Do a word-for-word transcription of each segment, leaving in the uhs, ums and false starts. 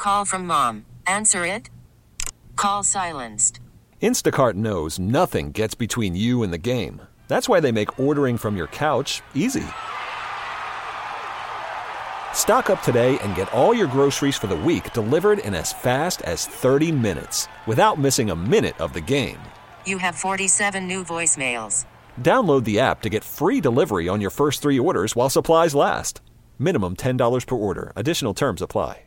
Call from mom. Answer it. Call silenced. Instacart knows nothing gets between you and the game. That's why they make ordering from your couch easy. Stock up today and get all your groceries for the week delivered in as fast as thirty minutes without missing a minute of the game. You have forty-seven new voicemails. Download the app to get free delivery on your first three orders while supplies last. Minimum ten dollars per order. Additional terms apply.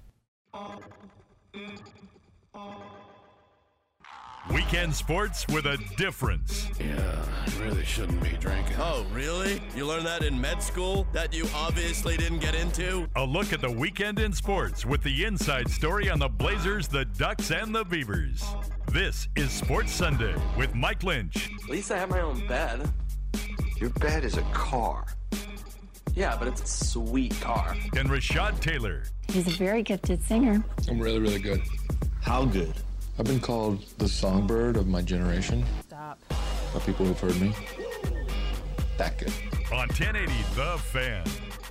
Weekend sports with a difference. Yeah, I really shouldn't be drinking. Oh, really? You learned that in med school that you obviously didn't get into? A look at the weekend in sports with the inside story on the Blazers, the Ducks, and the Beavers. This is Sports Sunday with Mike Lynch. At least I have my own bed. Your bed is a car. Yeah, but it's a sweet car. And Rashad Taylor. He's a very gifted singer. I'm really, really good. How good? I've been called the songbird of my generation. Stop. By people who've heard me. That good. On ten eighty The Fan.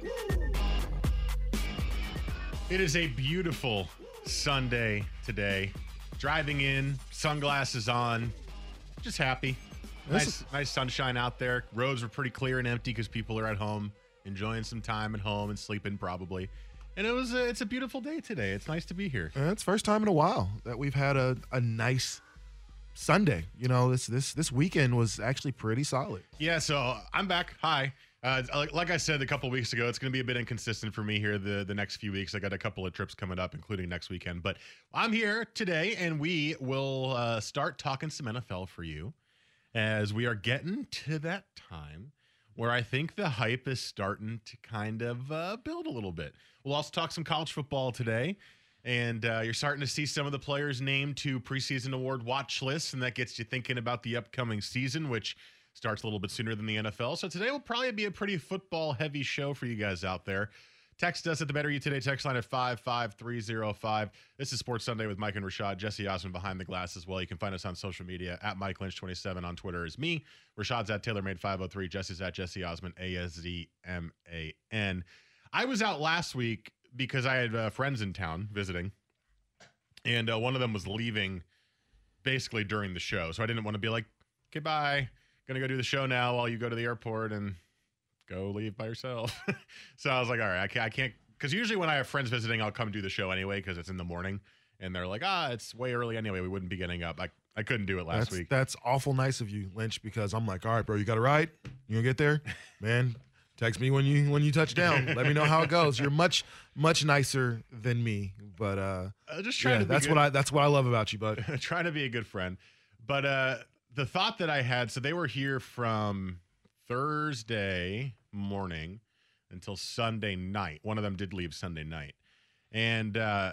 It is a beautiful Sunday today. Driving in, sunglasses on, just happy. Nice, is- nice sunshine out there. Roads were pretty clear and empty because people are at home, enjoying some time at home and sleeping probably. And it was a, it's a beautiful day today. It's nice to be here. Uh, it's first time in a while that we've had a, a nice Sunday. You know, this this this weekend was actually pretty solid. Yeah, so I'm back. Hi. Uh, like, like I said a couple of weeks ago, it's going to be a bit inconsistent for me here the, the next few weeks. I got a couple of trips coming up, including next weekend. But I'm here today, and we will uh, start talking some N F L for you as we are getting to that time where I think the hype is starting to kind of uh, build a little bit. We'll also talk some college football today, and uh, you're starting to see some of the players named to preseason award watch lists, and that gets you thinking about the upcoming season, which starts a little bit sooner than the N F L. So today will probably be a pretty football-heavy show for you guys out there. Text us at the Better You Today text line at five five three zero five. This is Sports Sunday with Mike and Rashad. Jesse Osmond behind the glass as well. You can find us on social media at Mike Lynch twenty-seven on Twitter is me. Rashad's at TaylorMade five oh three. Jesse's at Jesse Osmond, A S Z M A N. I was out last week because I had uh, friends in town visiting, and uh, one of them was leaving basically during the show. So I didn't want to be like, okay, bye. Gonna go do the show now while you go to the airport and go leave by yourself. So I was like, all right, I can't, I can't, because usually when I have friends visiting, I'll come do the show anyway because it's in the morning, and they're like, ah, it's way early anyway. We wouldn't be getting up. I, I couldn't do it last that's, week. That's awful nice of you, Lynch, because I'm like, all right, bro, you got a ride? You gonna get there? Man, text me when you when you touch down. Let me know how it goes. You're much, much nicer than me. But uh, uh just trying yeah, to be that's good. what I that's what I love about you, bud. Trying to be a good friend. But uh the thought that I had, so they were here from Thursday morning until Sunday night. One of them did leave Sunday night. And uh,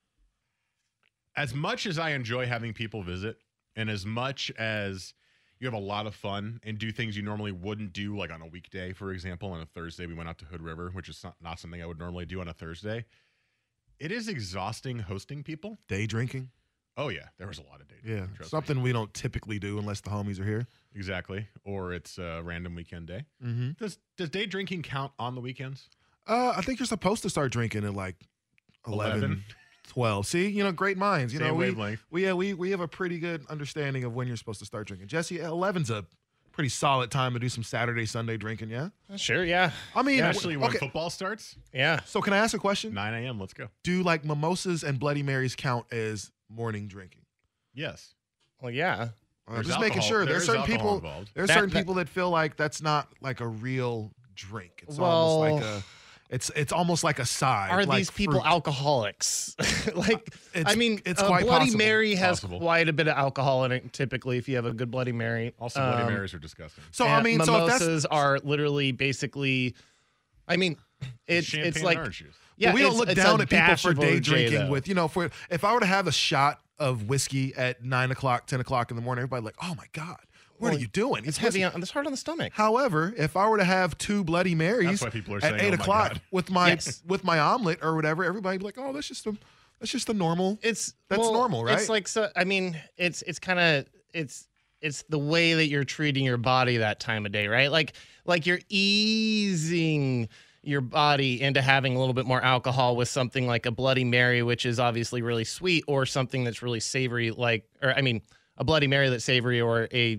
as much as I enjoy having people visit, and as much as you have a lot of fun and do things you normally wouldn't do, like on a weekday, for example, on a Thursday, we went out to Hood River, which is not, not something I would normally do on a Thursday. It is exhausting hosting people. Day drinking. Oh, yeah. There was a lot of day Yeah, drinking. something me. we don't typically do unless the homies are here. Exactly. Or it's a random weekend day. Mm-hmm. Does does day drinking count on the weekends? Uh, I think you're supposed to start drinking at like eleven, eleven twelve. See, you know, great minds. You Same know, we, wavelength. we, yeah, we, we have a pretty good understanding of when you're supposed to start drinking. Jesse, eleven's a pretty solid time to do some Saturday, Sunday drinking, yeah? Sure, yeah. I mean, Especially when okay. football starts. Yeah. So can I ask a question? nine a.m. Let's go. Do like mimosas and Bloody Marys count as morning drinking? Yes. Well, yeah. I'm There's just making alcohol- sure. there There's is certain alcohol people. involved. There's That- certain that- people that feel like that's not like a real drink. It's Well, almost like a. It's it's almost like a side. Are like these people fruit. alcoholics? like, It's- I mean, it's a quite Bloody possible. Mary has Possible. quite a bit of alcohol in it. Typically, if you have a good Bloody Mary, Also, Bloody Um, Marys are disgusting. So I and mean, so if mimosas that's are literally basically. I mean, it's Champagne it's and like orange juice. yeah. But we don't it's- look it's down a at people dash for of day O J, drinking though. with, you know, for if I were to have a shot of whiskey at nine o'clock, ten o'clock in the morning, everybody like, oh my God, what Well, are you doing? It's heavy on. It's hard on the stomach. However, if I were to have two Bloody Marys That's why people are at saying, eight "Oh my o'clock God." with my Yes. with my omelet or whatever, everybody'd be like, oh, that's just a that's just a normal. It's That's well, normal, right? It's like so. I mean, it's it's kind of it's it's the way that you're treating your body that time of day, right? Like like you're easing your body into having a little bit more alcohol with something like a Bloody Mary, which is obviously really sweet, or something that's really savory, like, or I mean, a Bloody Mary that's savory, or a,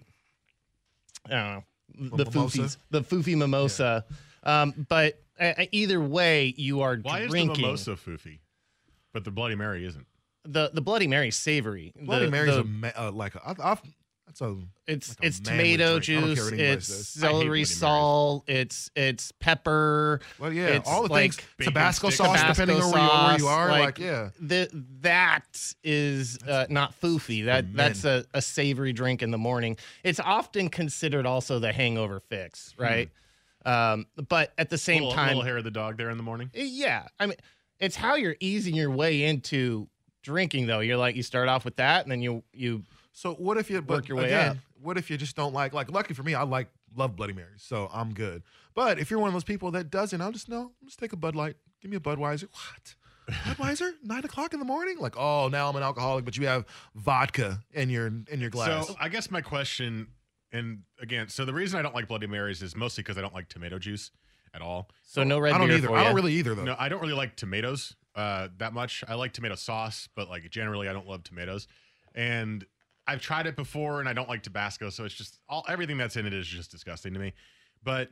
I don't know, the foofies, the foofy mimosa. Yeah. Um, but uh, either way, you are Why drinking. Why is the mimosa foofy, but the Bloody Mary isn't? The the Bloody Mary is savory. Bloody the, Mary's the, a ma- uh, like a, I've, I've, that's a it's like a it's tomato juice, it's celery salt, it's it's pepper. Well, yeah, it's all the like things, Tabasco sauce, Tabasco depending on where you, where you are. Like, like yeah, the, that is uh, not foofy. That that's a, a savory drink in the morning. It's often considered also the hangover fix, right? Hmm. Um, but at the same little, time, little hair of the dog there in the morning. Yeah, I mean, it's how you're easing your way into drinking, though. You're like, you start off with that, and then you you. So what if you work but your way again, up? What if you just don't like like lucky for me, I like love Bloody Marys, so I'm good. But if you're one of those people that doesn't, I'll just no, just take a Bud Light. Give me a Budweiser. What? Budweiser? Nine o'clock in the morning? Like, oh, now I'm an alcoholic, but you have vodka in your in your glass. So I guess my question, and again, so the reason I don't like Bloody Marys is mostly because I don't like tomato juice at all. So no red I don't beer either. for I you. don't really either though. No, I don't really like tomatoes uh, that much. I like tomato sauce, but like generally I don't love tomatoes. And I've tried it before, and I don't like Tabasco, so it's just all everything that's in it is just disgusting to me. But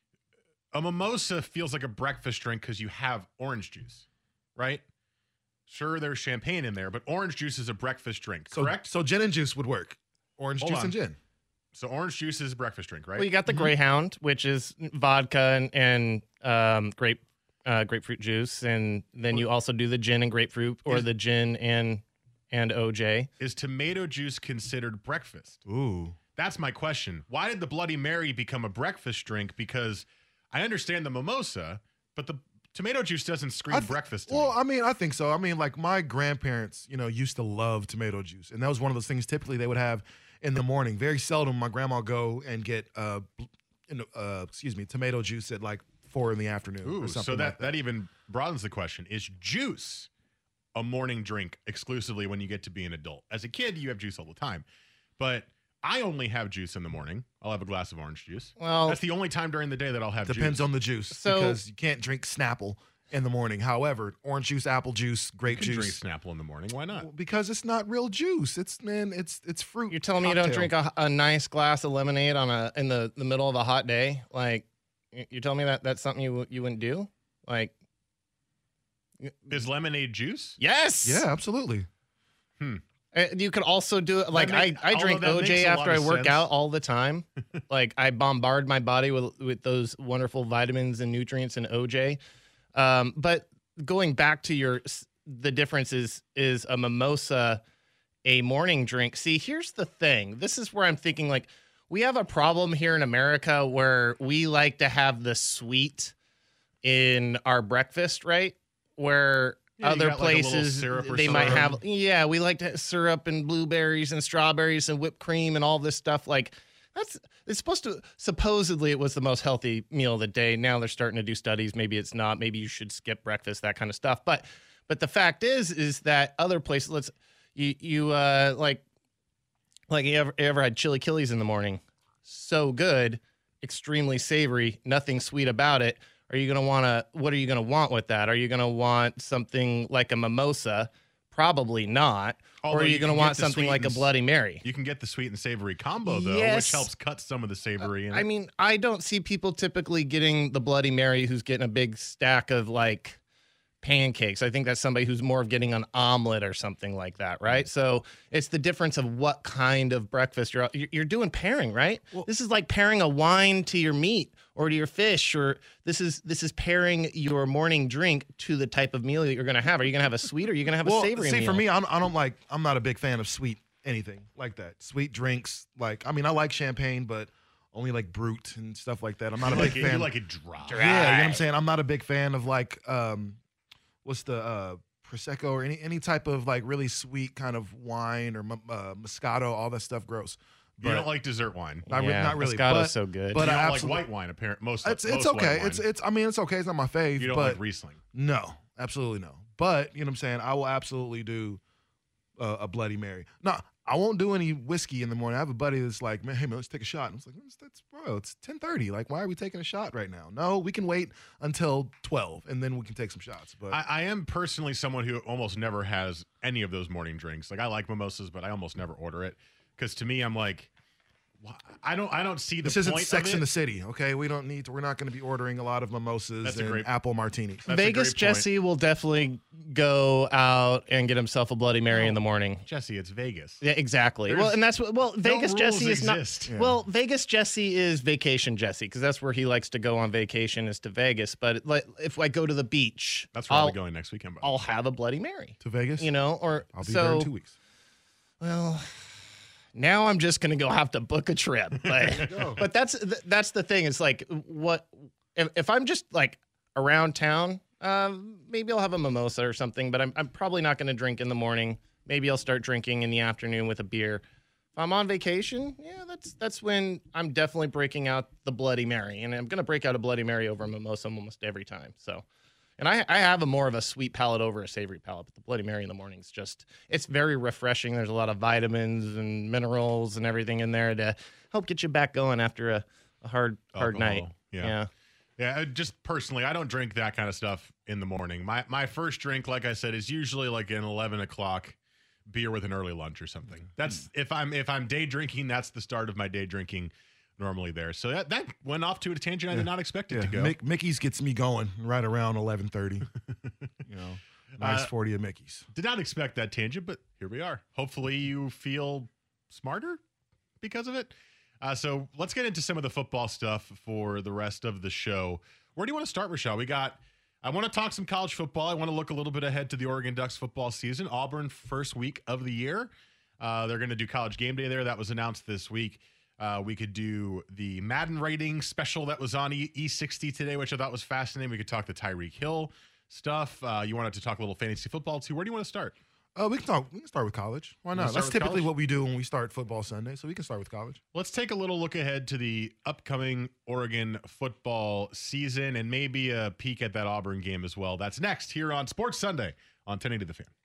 a mimosa feels like a breakfast drink because you have orange juice, right? Sure, there's champagne in there, but orange juice is a breakfast drink, so, correct? So gin and juice would work. Orange Hold juice on. and gin. So orange juice is a breakfast drink, right? Well, you got the Mm-hmm. Greyhound, which is vodka and, and um, grape uh, grapefruit juice, and then you also do the gin and grapefruit, or Is- the gin and and O J. Is tomato juice considered breakfast? Ooh. That's my question. Why did the Bloody Mary become a breakfast drink? Because I understand the mimosa, but the tomato juice doesn't scream I th- breakfast to Well, me. I mean, I think so. I mean, like my grandparents, you know, used to love tomato juice, and that was one of those things typically they would have in the morning. Very seldom my grandma would go and get, uh, you know, uh, excuse me, tomato juice at like four in the afternoon Ooh, or something. so that, like that. that even broadens the question. Is juice a morning drink exclusively when you get to be an adult? As a kid, you have juice all the time. But I only have juice in the morning. I'll have a glass of orange juice. Well, that's the only time during the day that I'll have Depends juice. on the juice, So- because you can't drink Snapple in the morning. However, orange juice, apple juice, grape You can juice, drink Snapple in the morning. Why not? because it's not real juice. It's man, it's it's fruit. You're telling me you don't cocktail. drink a, a nice glass of lemonade on a in the, the middle of a hot day? Like, y- you're telling me that that's something you w- you wouldn't do? Like, Is lemonade juice? yes, Yeah, absolutely. Hmm. Uh, You could also do it like make- I, I although drink that O makes J a lot after I of work sense. out all the time. Like I bombard my body with with those wonderful vitamins and nutrients in O J. Um, but going back to your s- the difference is is a mimosa a morning drink. See, here's the thing. This is where I'm thinking like we have a problem here in America where we like to have the sweet in our breakfast, right? Where Yeah, you other got, like, a little places syrup or they might something. have yeah we like to syrup and blueberries and strawberries and whipped cream and all this stuff. Like that's it's supposed to supposedly it was the most healthy meal of the day. Now they're starting to do studies, maybe it's not, maybe you should skip breakfast, that kind of stuff. But but the fact is is that other places, let's you you uh like like you ever, you ever had chili killies in the morning? So good, extremely savory, nothing sweet about it. Are you going to want to, what are you going to want with that? Are you going to want something like a mimosa? Probably not. Although or are you, you going to can want get the something sweet like a and s- Bloody Mary? You can get the sweet and savory combo, though, Yes. which helps cut some of the savory in it. I mean, I don't see people typically getting the Bloody Mary who's getting a big stack of like pancakes. I think that's somebody who's more of getting an omelet or something like that, right? So it's the difference of what kind of breakfast you're you're you're doing pairing, right? This is like pairing a wine to your meat or to your fish, or this is this is pairing your morning drink to the type of meal that you're going to have. Are you going to have a sweet or are you going to have well, a savory see, meal? for me, I don't, I don't like. I'm not a big fan of sweet anything like that. Sweet drinks, like I mean, I like champagne, but only like Brut and stuff like that. I'm not you a like big it, fan. You like it dry. Yeah, you know what I'm saying. I'm not a big fan of like um, what's the uh, prosecco or any any type of like really sweet kind of wine or uh, Moscato, all that stuff. Gross. You don't like dessert wine. Not, re- Yeah, not really. Moscato's but, so good. But you I don't like absolutely- white wine, apparently. Most It's most it's white okay. wine. It's it's. I mean, it's okay. It's not my fave. You don't but like Riesling. No, absolutely no. But you know what I'm saying. I will absolutely do uh, a Bloody Mary. No, I won't do any whiskey in the morning. I have a buddy that's like, man, hey, man, let's take a shot. And I was like, that's, bro, it's ten thirty. Like, why are we taking a shot right now? No, we can wait until twelve, and then we can take some shots. But I, I am personally someone who almost never has any of those morning drinks. Like, I like mimosas, but I almost never order it because to me, I'm like, I don't I don't see the this isn't point Sex of it. in the City, okay? We don't need to. We're not going to be ordering a lot of mimosas That's a and great- apple martinis. That's a Vegas great Jesse will definitely go out and get himself a Bloody Mary No. in the morning. Jesse, it's Vegas. Yeah, exactly. There's- well, and that's what. Well, Vegas rules Jesse is not. exist. Yeah. Well, Vegas Jesse is vacation Jesse because that's where he likes to go on vacation is to Vegas. But like, if I go to the beach, That's where I'll I'll, be going next weekend. by the I'll way. have a Bloody Mary. To Vegas? You know, or I'll be so. there in two weeks. Well, now I'm just gonna go have to book a trip. But, but that's that's the thing. It's like what if, if I'm just like around town, um, maybe I'll have a mimosa or something. But I'm I'm probably not gonna drink in the morning. Maybe I'll start drinking in the afternoon with a beer. If I'm on vacation, yeah, that's that's when I'm definitely breaking out the Bloody Mary, and I'm gonna break out a Bloody Mary over a mimosa almost every time. So. And I, I have a more of a sweet palate over a savory palate, but the Bloody Mary in the morning is just, it's very refreshing. There's a lot of vitamins and minerals and everything in there to help get you back going after a, a hard, hard Alcohol, night. yeah. yeah. Yeah, uh, just personally, I don't drink that kind of stuff in the morning. My my first drink, like I said, is usually like an eleven o'clock beer with an early lunch or something. That's if I'm if I'm day drinking, that's the start of my day drinking normally there. So that, that went off to a tangent I did not expect it Yeah, to go. Mick, Mickey's gets me going right around eleven thirty. You know, nice Uh, forty of Mickey's. Did not expect that tangent, but here we are. Hopefully you feel smarter because of it. Uh, so let's get into some of the football stuff for the rest of the show. Where do you want to start, Rashad? We got, I want to talk some college football. I want to look a little bit ahead to the Oregon Ducks football season. Auburn, first week of the year. Uh, they're going to do College Game Day there. That was announced this week. Uh, we could do the Madden rating special that was on E sixty today, which I thought was fascinating. We could talk the Tyreek Hill stuff. Uh, you wanted to talk a little fantasy football too. Where do you want to start? Uh, we can talk. We can start with college. Why wanna not? start That's with typically college? what we do when we start football Sunday, so we can start with college. Let's take a little look ahead to the upcoming Oregon football season and maybe a peek at that Auburn game as well. That's next here on Sports Sunday on ten eighty The Fan.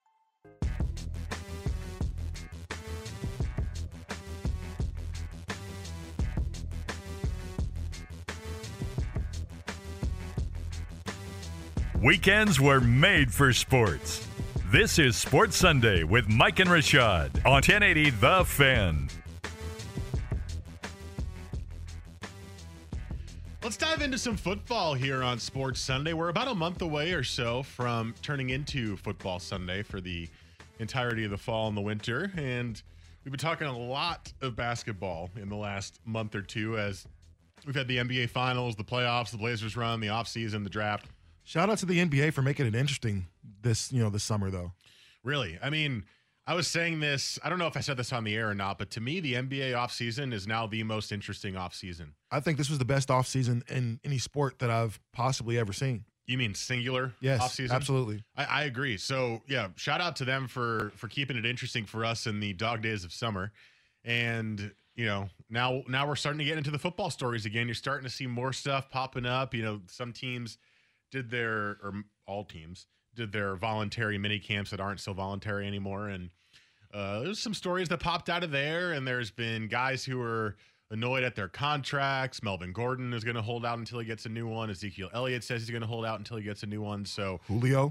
Weekends were made for sports. This is Sports Sunday with Mike and Rashad on ten eighty The Fan. Let's dive into some football here on Sports Sunday. We're about a month away or so from turning into Football Sunday for the entirety of the fall and the winter. And we've been talking a lot of basketball in the last month or two as we've had the N B A Finals, the playoffs, the Blazers run, the offseason, the draft. Shout out to the N B A for making it interesting this, you know, this summer though. Really? I mean, I was saying this, I don't know if I said this on the air or not, but to me, the N B A offseason is now the most interesting offseason. I think this was the best offseason in any sport that I've possibly ever seen. You mean singular Yes, offseason? absolutely. I, I agree. So, yeah, shout out to them for for keeping it interesting for us in the dog days of summer. And, you know, now now we're starting to get into the football stories again. You're starting to see more stuff popping up. You know, some teams did their, or all teams, did their voluntary mini camps that aren't so voluntary anymore. And uh, there's some stories that popped out of there. And there's been guys who are annoyed at their contracts. Melvin Gordon is going to hold out until he gets a new one. Ezekiel Elliott says he's going to hold out until he gets a new one. So Julio.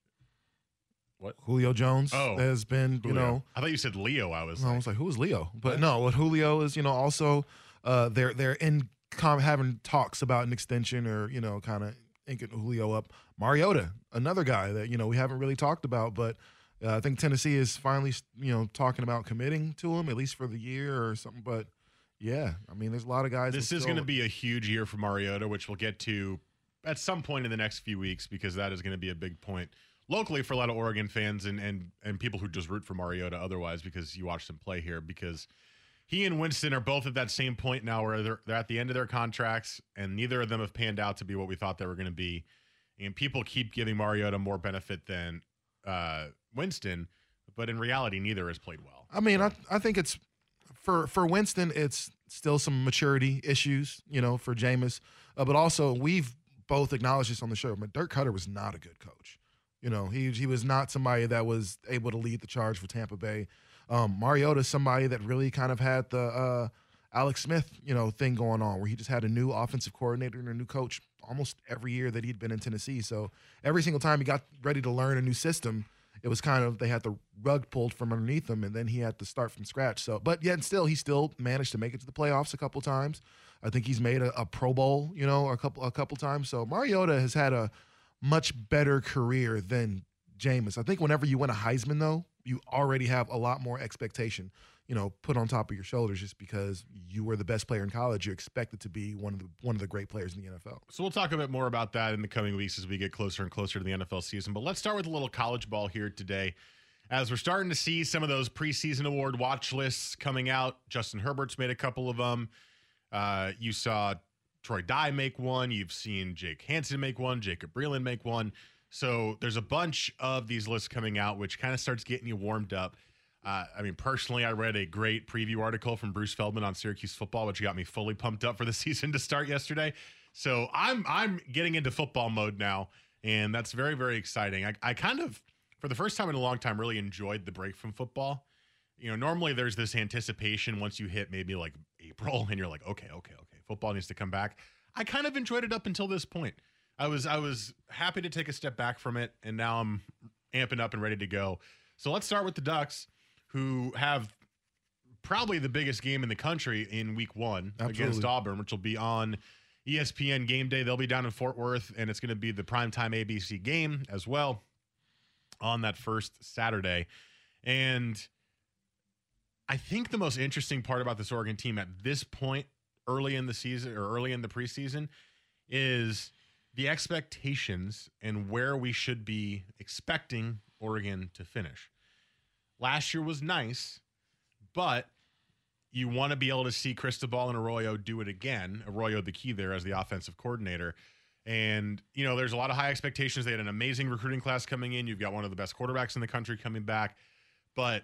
What? Julio Jones Oh, has been, you Julio. know. I thought you said Leo. I was I like, was like, who is Leo? But no, what Julio is, you know, also uh, they're they're in com- having talks about an extension or, you know, kind of inking Julio up. Mariota, another guy that, you know, we haven't really talked about, but uh, I think Tennessee is finally, you know, talking about committing to him, at least for the year or something. But yeah, I mean, there's a lot of guys. this that is still- going to be a huge year for Mariota, which we'll get to at some point in the next few weeks because that is going to be a big point locally for a lot of Oregon fans and and and people who just root for Mariota otherwise because you watch them play here because he and Winston are both at that same point now where they're, they're at the end of their contracts and neither of them have panned out to be what we thought they were going to be. And people keep giving Mariota more benefit than uh, Winston, but in reality, neither has played well. I mean, I I think it's for for Winston, it's still some maturity issues, you know, for Jameis, uh, but also we've both acknowledged this on the show. But Dirk Cutter was not a good coach. You know, he he was not somebody that was able to lead the charge for Tampa Bay. Um, Mariota is somebody that really kind of had the uh, Alex Smith, you know, thing going on, where he just had a new offensive coordinator and a new coach almost every year that he'd been in Tennessee. So every single time he got ready to learn a new system, it was kind of, they had the rug pulled from underneath him, and then he had to start from scratch. So, but yet still, he still managed to make it to the playoffs a couple times. I think he's made a, a Pro Bowl, you know, a couple a couple times. So Mariota has had a much better career than Jameis. I think whenever you win a Heisman, though, you already have a lot more expectation, you know, put on top of your shoulders, just because you were the best player in college. You're expected to be one of the one of the great players in the N F L. So we'll talk a bit more about that in the coming weeks as we get closer and closer to the N F L season. But let's start with a little college ball here today, as we're starting to see some of those preseason award watch lists coming out. Justin Herbert's made a couple of them. Uh, you saw Troy Dye make one. You've seen Jake Hansen make one. Jacob Breland make one. So there's a bunch of these lists coming out, which kind of starts getting you warmed up. Uh, I mean, personally, I read a great preview article from Bruce Feldman on Syracuse football, which got me fully pumped up for the season to start yesterday. So I'm I'm getting into football mode now, and that's very, very exciting. I, I kind of, for the first time in a long time, really enjoyed the break from football. You know, normally there's this anticipation once you hit maybe like April, and you're like, okay, okay, okay, football needs to come back. I kind of enjoyed it up until this point. I was I was happy to take a step back from it, and now I'm amping up and ready to go. So let's start with the Ducks, who have probably the biggest game in the country in week one Absolutely. Against Auburn, which will be on E S P N Game Day. They'll be down in Fort Worth, and it's going to be the primetime A B C game as well on that first Saturday. And I think the most interesting part about this Oregon team at this point, early in the season or early in the preseason, is the expectations and where we should be expecting Oregon to finish. Last year was nice, but you want to be able to see Cristobal and Arroyo do it again. Arroyo, the key there as the offensive coordinator. And, you know, there's a lot of high expectations. They had an amazing recruiting class coming in. You've got one of the best quarterbacks in the country coming back. But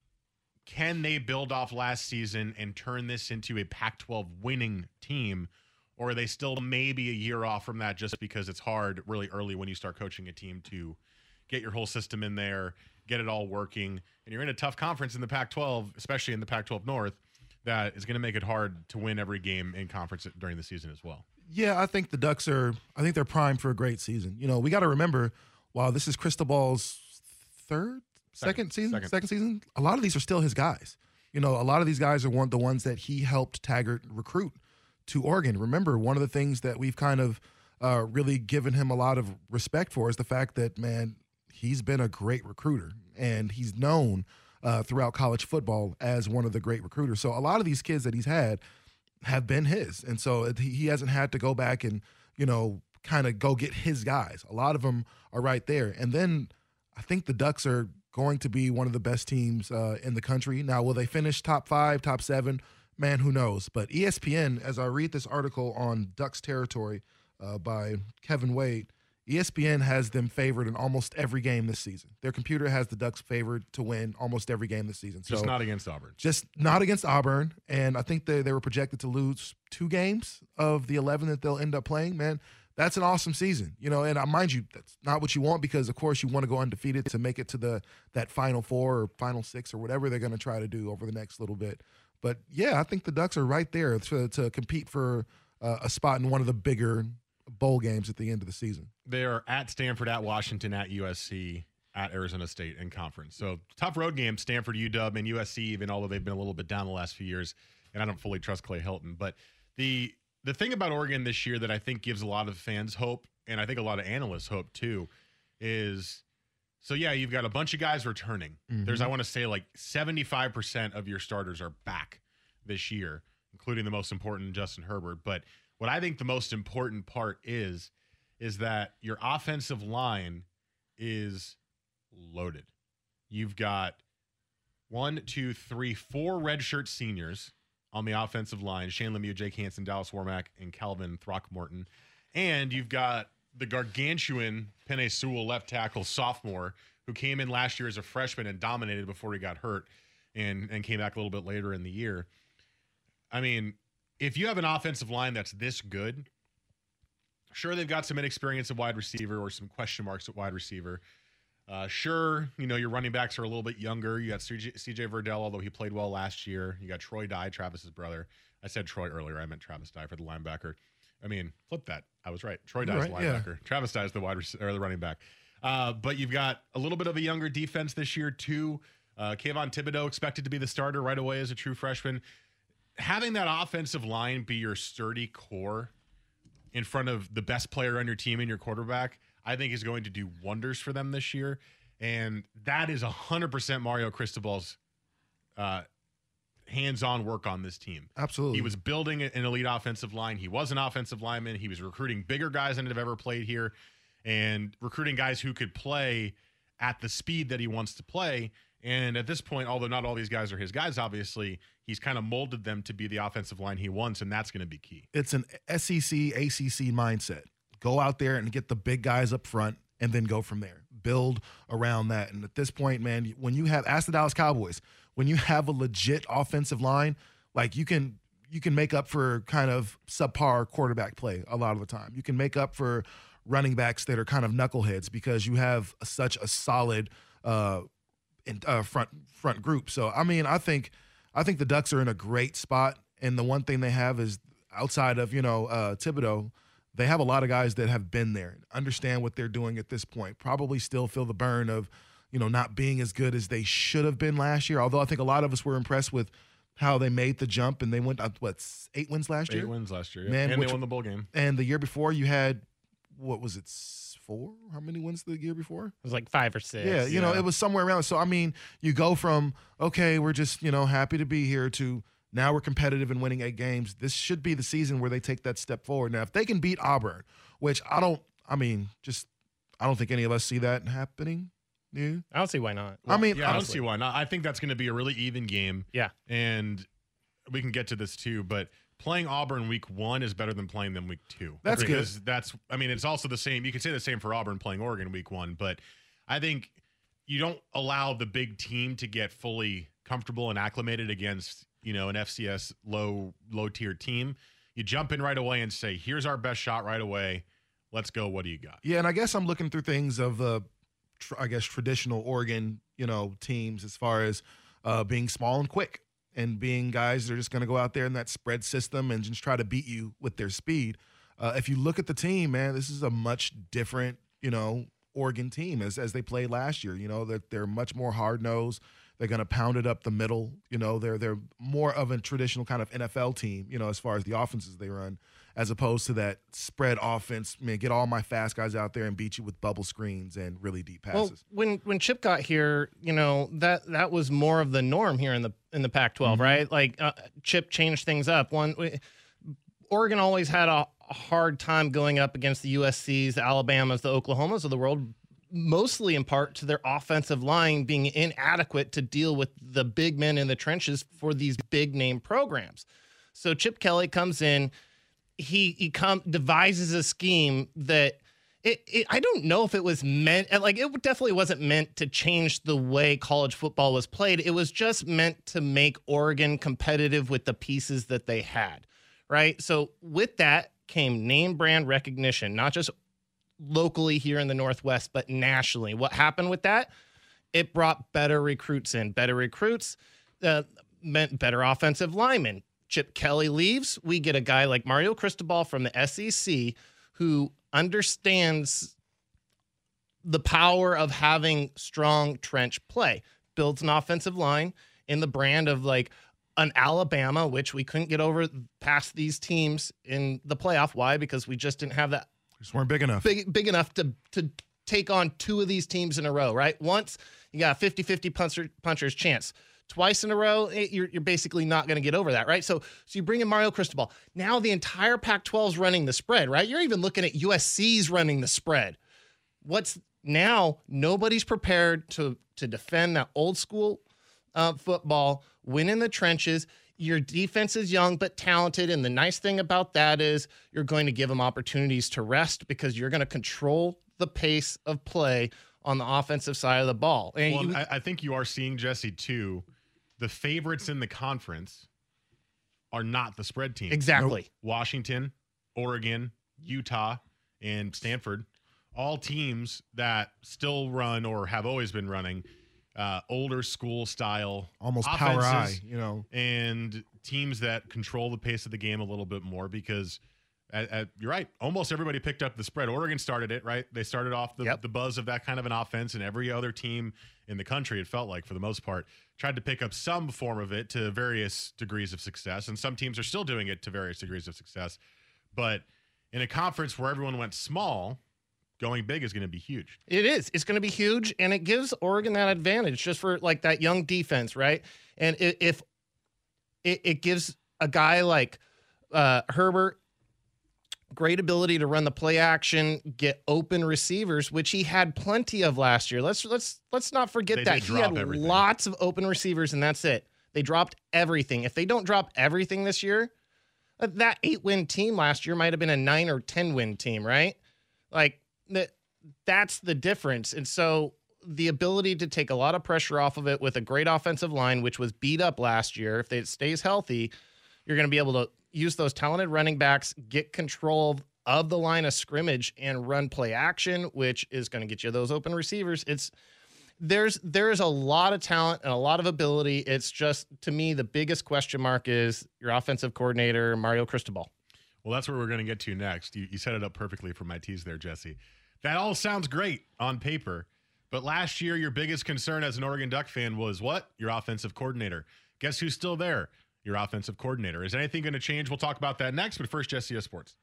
can they build off last season and turn this into a Pac twelve winning team? Or are they still maybe a year off from that, just because it's hard really early when you start coaching a team to get your whole system in there, get it all working? And you're in a tough conference in the Pac twelve, especially in the Pac twelve North, that is going to make it hard to win every game in conference during the season as well. Yeah, I think the Ducks are, I think they're primed for a great season. You know, we got to remember, while this is Cristobal's third, second, second season, second. second season, a lot of these are still his guys. You know, a lot of these guys are one the ones that he helped Taggart recruit to Oregon. Remember, one of the things that we've kind of uh, really given him a lot of respect for is the fact that, man, he's been a great recruiter, and he's known uh, throughout college football as one of the great recruiters. So a lot of these kids that he's had have been his. And so it, he hasn't had to go back and, you know, kind of go get his guys. A lot of them are right there. And then I think the Ducks are going to be one of the best teams uh, in the country. Now, will they finish top five, top seven? Man, who knows? But E S P N, as I read this article on Ducks Territory uh, by Kevin Wade, E S P N has them favored in almost every game this season. Their computer has the Ducks favored to win almost every game this season. Just so, not against Auburn. Just not against Auburn. And I think they, they were projected to lose two games of the eleven that they'll end up playing. Man, that's an awesome season. You know, and uh, mind you, that's not what you want, because, of course, you want to go undefeated to make it to the that Final Four or Final Six or whatever they're going to try to do over the next little bit. But, yeah, I think the Ducks are right there to, to compete for uh, a spot in one of the bigger bowl games at the end of the season. They are at Stanford, at Washington, at U S C, at Arizona State in conference. So tough road games, Stanford, U W, and U S C, even although they've been a little bit down the last few years, and I don't fully trust Clay Helton. But the the thing about Oregon this year that I think gives a lot of fans hope, and I think a lot of analysts hope too, is so, yeah, you've got a bunch of guys returning. Mm-hmm. There's, I want to say, like seventy-five percent of your starters are back this year, including the most important, Justin Herbert. But what I think the most important part is, is that your offensive line is loaded. You've got one, two, three, four redshirt seniors on the offensive line: Shane Lemieux, Jake Hansen, Dallas Warmack, and Calvin Throckmorton. And you've got the gargantuan Penei Sewell, left tackle, sophomore, who came in last year as a freshman and dominated before he got hurt and, and came back a little bit later in the year. I mean, if you have an offensive line that's this good, sure, they've got some inexperience at wide receiver or some question marks at wide receiver. Uh, sure, you know, your running backs are a little bit younger. You got C J, C J Verdell, although he played well last year. You got Troy Dye, Travis's brother. I said Troy earlier. I meant Travis Dye for the linebacker. I mean, flip that. I was right. Troy Dye's right, the linebacker. Yeah. Travis Dye is the wide rec- or the running back. Uh, but you've got a little bit of a younger defense this year, too. Uh, Kayvon Thibodeau expected to be the starter right away as a true freshman. Having that offensive line be your sturdy core in front of the best player on your team and your quarterback, I think is going to do wonders for them this year. And that is one hundred percent Mario Cristobal's uh, hands-on work on this team. Absolutely. He was building an elite offensive line. He was an offensive lineman. He was recruiting bigger guys than have ever played here and recruiting guys who could play at the speed that he wants to play. And at this point, although not all these guys are his guys, obviously, he's kind of molded them to be the offensive line he wants, and that's going to be key. It's an S E C, A C C mindset. Go out there and get the big guys up front and then go from there. Build around that. And at this point, man, when you have, ask the Dallas Cowboys, when you have a legit offensive line, like you can you can make up for kind of subpar quarterback play a lot of the time. You can make up for running backs that are kind of knuckleheads because you have such a solid uh, in, uh, front front group. So, I mean, I think I think the Ducks are in a great spot. And the one thing they have is outside of, you know, uh, Thibodeau, they have a lot of guys that have been there, understand what they're doing at this point, probably still feel the burn of, you know, not being as good as they should have been last year. Although I think a lot of us were impressed with how they made the jump and they went, uh, what, eight wins last year? Eight wins last year, yeah. Man, and which, they won the bowl game. And the year before you had, what was it, four? How many wins the year before? It was like five or six. Yeah, you yeah. know, it was somewhere around. So, I mean, you go from, okay, we're just, you know, happy to be here to now we're competitive and winning eight games. This should be the season where they take that step forward. Now, if they can beat Auburn, which I don't, I mean, just, I don't think any of us see that happening. Yeah. I don't see why not. I mean, yeah, I don't see why not. I think that's going to be a really even game. Yeah. And we can get to this too, but playing Auburn week one is better than playing them week two. That's because good. That's, I mean, it's also the same. You could say the same for Auburn playing Oregon week one, but I think you don't allow the big team to get fully comfortable and acclimated against, you know, an F C S low, low tier team. You jump in right away and say, here's our best shot right away. Let's go. What do you got? Yeah. And I guess I'm looking through things of the, uh, tr- I guess, traditional Oregon, you know, teams as far as uh, being small and quick and being guys that are just going to go out there in that spread system and just try to beat you with their speed. Uh, if you look at the team, man, this is a much different, you know, Oregon team as as they played last year. You know, that they're, they're much more hard-nosed. They're going to pound it up the middle. You know, they're they're more of a traditional kind of N F L team, you know, as far as the offenses they run, as opposed to that spread offense. Man, get all my fast guys out there and beat you with bubble screens and really deep passes. Well, when when Chip got here, you know, that that was more of the norm here in the in the Pac twelve, mm-hmm. right? Like uh, Chip changed things up. One, we, Oregon always had a, a hard time going up against the U S Cs, the Alabamas, the Oklahomas of the world, mostly in part to their offensive line being inadequate to deal with the big men in the trenches for these big name programs. So Chip Kelly comes in, he he come devises a scheme that it, it I don't know if it was meant, like it definitely wasn't meant to change the way college football was played. It was just meant to make Oregon competitive with the pieces that they had, right? So with that came name brand recognition, not just locally here in the Northwest, but nationally. What happened with that? It brought better recruits in. Better recruits uh, meant better offensive linemen. Chip Kelly leaves. We get a guy like Mario Cristobal from the S E C who understands the power of having strong trench play, builds an offensive line in the brand of like an Alabama, which we couldn't get over past these teams in the playoff. Why? Because we just didn't have that. Just weren't big enough. Big big enough to to take on two of these teams in a row, right? Once you got a fifty-fifty puncher, puncher's chance. Twice in a row, you're, you're basically not going to get over that, right? So so you bring in Mario Cristobal. Now the entire Pac twelve is running the spread, right? You're even looking at U S C's running the spread. What's now nobody's prepared to, to defend that old school uh, football, win in the trenches. Your defense is young but talented, and the nice thing about that is you're going to give them opportunities to rest because you're going to control the pace of play on the offensive side of the ball. And well, you, I, I think you are seeing, Jesse, too, the favorites in the conference are not the spread team. Exactly. Nope. Washington, Oregon, Utah, and Stanford all teams that still run or have always been running uh, older school style, almost power I, offenses, you know, and teams that control the pace of the game a little bit more because. At, at, you're right. Almost everybody picked up the spread. Oregon started it, right? They started off the, yep. the buzz of that kind of an offense, and every other team in the country, it felt like, for the most part, tried to pick up some form of it to various degrees of success. And some teams are still doing it to various degrees of success. But in a conference where everyone went small, going big is going to be huge. It is. It's going to be huge, and it gives Oregon that advantage just for, like, that young defense, right? And if it, it gives a guy like uh, Herbert great ability to run the play action, get open receivers, which he had plenty of last year. Let's let's let's not forget they that he had everything. lots of open receivers, and that's it. They dropped everything. If they don't drop everything this year, that eight-win team last year might have been a nine or ten-win team, right? Like that. That's the difference. And so the ability to take a lot of pressure off of it with a great offensive line, which was beat up last year, if it stays healthy, you're going to be able to use those talented running backs, get control of the line of scrimmage, and run play action, which is going to get you those open receivers. It's there's there's a lot of talent and a lot of ability. It's just, to me, the biggest question mark is your offensive coordinator, Mario Cristobal. Well, that's what we're going to get to next. You, you set it up perfectly for my tease there, Jesse. That all sounds great on paper, but last year your biggest concern as an Oregon Duck fan was what? Your offensive coordinator. Guess who's still there? Your offensive coordinator. Is anything going to change? We'll talk about that next, but first, Jesse S. Sports.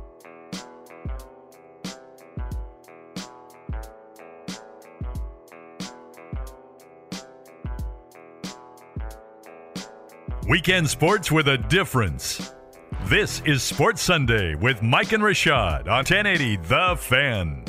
Weekend sports with a difference. This is Sports Sunday with Mike and Rashad on ten eighty The Fan.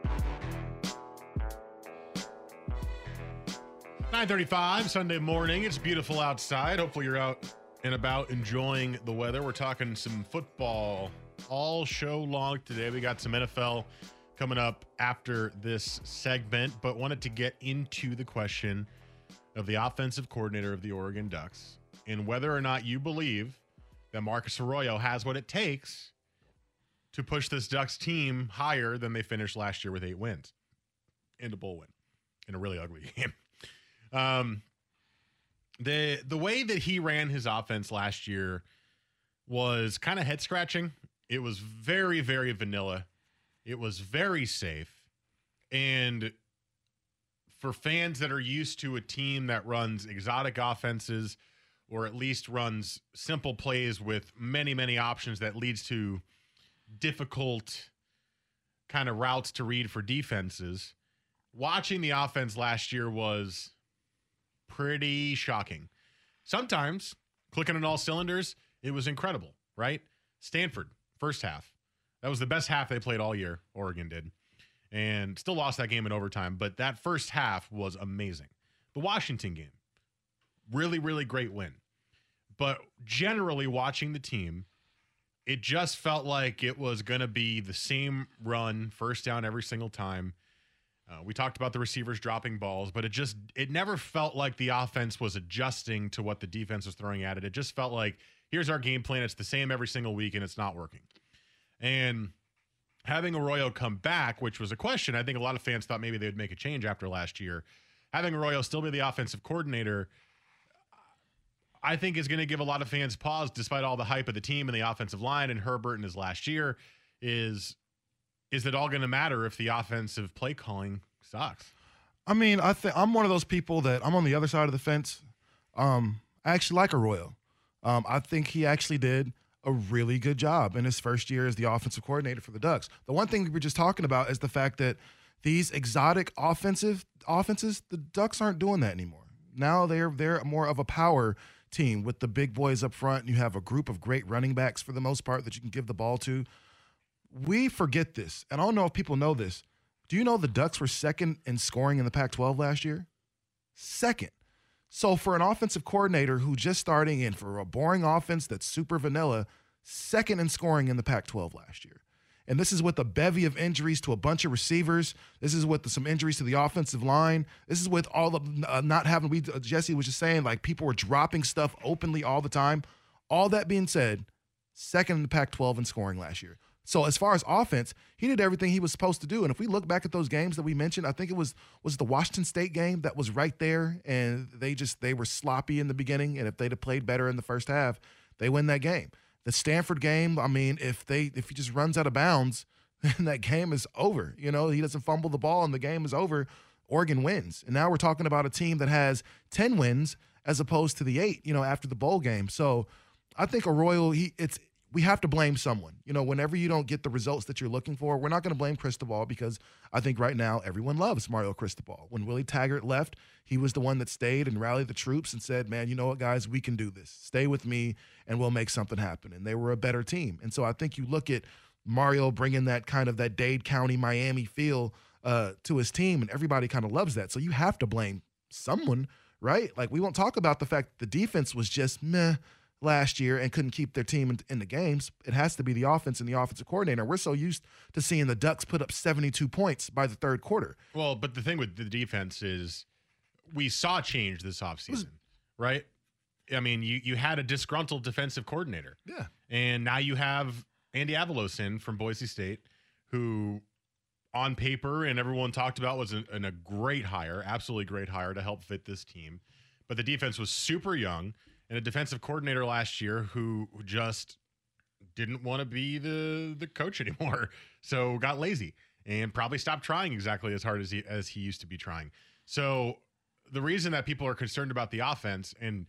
nine thirty-five Sunday morning. It's beautiful outside. Hopefully you're out and about enjoying the weather. We're talking some football all show long today. We got some N F L coming up after this segment, but wanted to get into the question of the offensive coordinator of the Oregon Ducks and whether or not you believe that Marcus Arroyo has what it takes to push this Ducks team higher than they finished last year with eight wins and a bowl win in a really ugly game. Um, the the way that he ran his offense last year was kind of head scratching. It was very, very vanilla. It was very safe. And for fans that are used to a team that runs exotic offenses or at least runs simple plays with many, many options that leads to difficult kind of routes to read for defenses, watching the offense last year was pretty shocking. Sometimes clicking on all cylinders, it was incredible, right? Stanford, first half. That was the best half they played all year, Oregon did. And still lost that game in overtime, but that first half was amazing. The Washington game, really, really great win. But generally watching the team, it just felt like it was going to be the same run, first down every single time. Uh, we talked about the receivers dropping balls, but it just, it never felt like the offense was adjusting to what the defense was throwing at it. It just felt like, here's our game plan. It's the same every single week, and it's not working. And having Arroyo come back, which was a question, I think a lot of fans thought maybe they would make a change after last year. Having Arroyo still be the offensive coordinator, I think is going to give a lot of fans pause, despite all the hype of the team and the offensive line and Herbert in his last year. Is is it all going to matter if the offensive play calling sucks? I mean, I think I'm one of those people that I'm on the other side of the fence. Um, I actually like Arroyo. Um, I think he actually did a really good job in his first year as the offensive coordinator for the Ducks. The one thing we were just talking about is the fact that these exotic offensive offenses, the Ducks aren't doing that anymore. Now they're they're more of a power team with the big boys up front. You have a group of great running backs for the most part that you can give the ball to. We forget this, and I don't know if people know this. Do you know the Ducks were second in scoring in the Pac twelve last year? Second. So for an offensive coordinator who just starting in for a boring offense that's super vanilla, second in scoring in the Pac twelve last year. And this is with a bevy of injuries to a bunch of receivers. This is with some injuries to the offensive line. This is with all of uh, not having, we uh, Jesse was just saying, like people were dropping stuff openly all the time. All that being said, second in the Pac twelve in scoring last year. So as far as offense, he did everything he was supposed to do. And if we look back at those games that we mentioned, I think it was was the Washington State game that was right there, and they just they were sloppy in the beginning. And if they'd have played better in the first half, they win that game. The Stanford game, I mean, if they if he just runs out of bounds, then that game is over. You know, he doesn't fumble the ball and the game is over. Oregon wins. And now we're talking about a team that has ten wins as opposed to the eight, you know, after the bowl game. So I think Arroyo, he it's we have to blame someone. You know, whenever you don't get the results that you're looking for, we're not going to blame Cristobal, because I think right now everyone loves Mario Cristobal. When Willie Taggart left, he was the one that stayed and rallied the troops and said, man, you know what, guys, we can do this. Stay with me and we'll make something happen. And they were a better team. And so I think you look at Mario bringing that kind of that Dade County, Miami feel uh, to his team, and everybody kind of loves that. So you have to blame someone, right? Like, we won't talk about the fact that the defense was just meh last year and couldn't keep their team in, in the games. It has to be the offense and the offensive coordinator. We're so used to seeing the Ducks put up seventy-two points by the third quarter. Well, but the thing with the defense is we saw change this offseason, right? I mean, you you had a disgruntled defensive coordinator. Yeah. And now you have Andy Avalos in from Boise State, who on paper and everyone talked about was a, an, a great hire, absolutely great hire to help fit this team. But the defense was super young, and a defensive coordinator last year who just didn't want to be the the coach anymore, so got lazy and probably stopped trying exactly as hard as he as he used to be trying. So the reason that people are concerned about the offense, and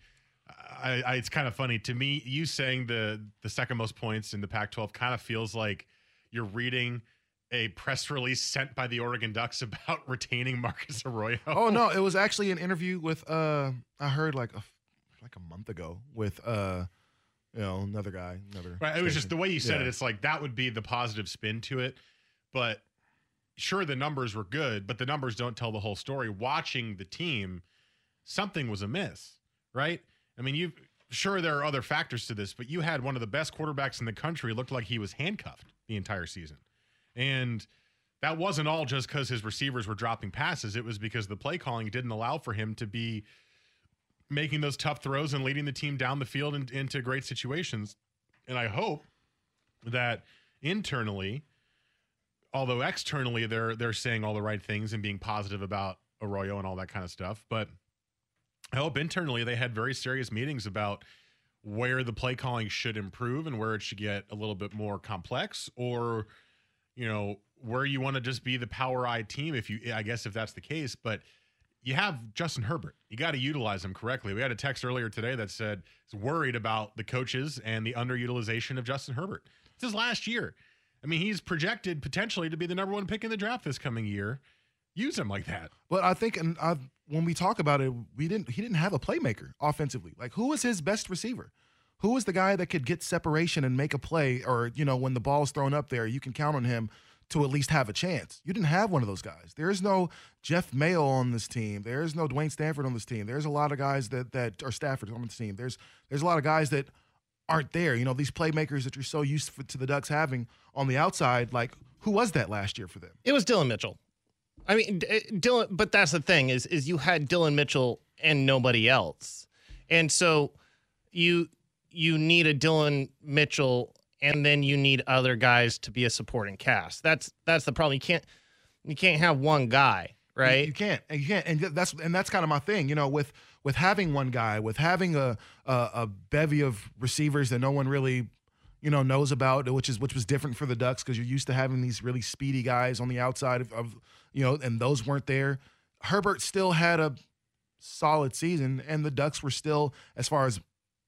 I, I, it's kind of funny to me, you saying the the second most points in the Pac twelve kind of feels like you're reading a press release sent by the Oregon Ducks about retaining Marcus Arroyo. Oh no, it was actually an interview with uh I heard like a like a month ago with uh you know another guy, another right. It was just the way you said yeah. it. It's like that would be the positive spin to it, but sure, the numbers were good, but the numbers don't tell the whole story. Watching the team, something was amiss, right? I mean, you sure there are other factors to this, but you had one of the best quarterbacks in the country. It looked like he was handcuffed the entire season. And that wasn't all just because his receivers were dropping passes. It was because the play calling didn't allow for him to be making those tough throws and leading the team down the field and into great situations. And I hope that internally, although externally they're they're saying all the right things and being positive about Arroyo and all that kind of stuff, but I hope internally they had very serious meetings about where the play calling should improve and where it should get a little bit more complex, or, you know, where you want to just be the power-eyed team, if you, I guess if that's the case. But you have Justin Herbert. You got to utilize him correctly. We had a text earlier today that said he's worried about the coaches and the underutilization of Justin Herbert. It's his last year. I mean, he's projected potentially to be the number one pick in the draft this coming year. Use him like that. But I think, and I've, when we talk about it, we didn't. He didn't have a playmaker offensively. Like, who was his best receiver? Who was the guy that could get separation and make a play, or, you know, when the ball's thrown up there, you can count on him to at least have a chance? You didn't have one of those guys. There is no Jeff Mayo on this team. There is no Dwayne Stanford on this team. There's a lot of guys that that are Stafford on this team. There's there's a lot of guys that aren't there. You know, these playmakers that you're so used to the Ducks having on the outside. Like, who was that last year for them? It was Dylan Mitchell. I mean, Dylan, but that's the thing is, is you had Dylan Mitchell and nobody else. And so you, you need a Dylan Mitchell, and then you need other guys to be a supporting cast. That's, that's the problem. You can't, you can't have one guy, right? You, you can't, and you can't. And that's, and that's kind of my thing, you know, with, with having one guy, with having a, a, a bevy of receivers that no one really, you know, knows about, which is, which was different for the Ducks, because you're used to having these really speedy guys on the outside of, of you know, and those weren't there. Herbert still had a solid season, and the Ducks were still, as far as